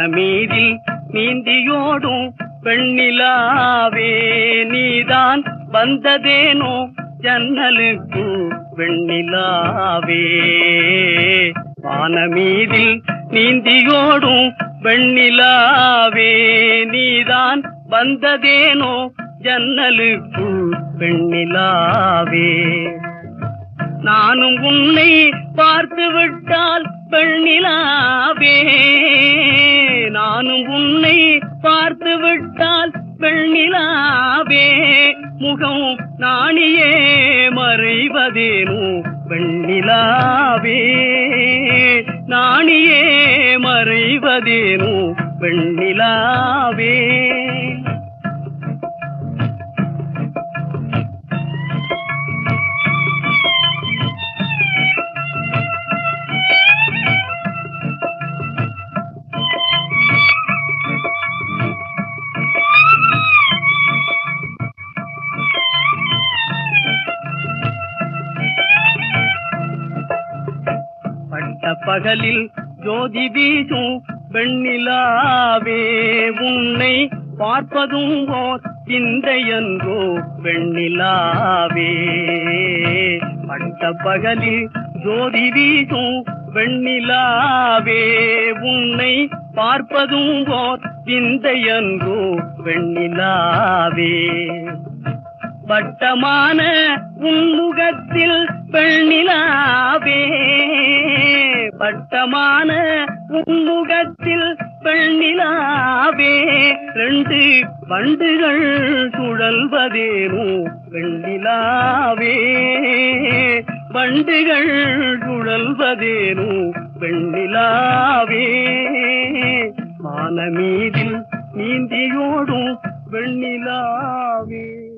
வானமீதில் நீந்தியோடும் பெண்ணிலாவே நீதான் வந்ததேனோ ஜன்னலுக்கு வெண்ணிலாவே. வானமீதில் நீந்தியோடும் வெண்ணிலாவே நீதான் வந்ததேனோ ஜன்னலுக்கு வெண்ணிலாவே. நானும் உன்னை பார்த்து விட்டால் வெண்ணிலாவே, நானும் உன்னை பார்த்து விட்டால் வெண்ணிலாவே, முகம் நாணியே மறைவதேனோ வெண்ணிலாவே, நாணியே மறைவதேனோ வெண்ணிலாவே. பட்ட பகலில் ஜோதி வீசும் வெண்ணிலாவே, உன்னை பார்ப்பதும் ஓர் சிந்தையன்றோ வெண்ணிலாவே. பட்ட பகலில் ஜோதி வீசும் வெண்ணிலாவே, உன்னை பார்ப்பதும் ஓர் சிந்தையன்றோ வெண்ணிலாவே. வட்டமான உன்முகத்தில் பெண்ணிலாவே, வட்டமான உன்முகத்தில் பெண்ணிலாவே, ரெண்டு வண்டுகள் சுழல்வதேனோ வெண்ணிலாவே, வண்டுகள் சுழல்வதேனோ வெண்ணிலாவே. வானமீதில் நீந்தியோடும் வெண்ணிலாவே.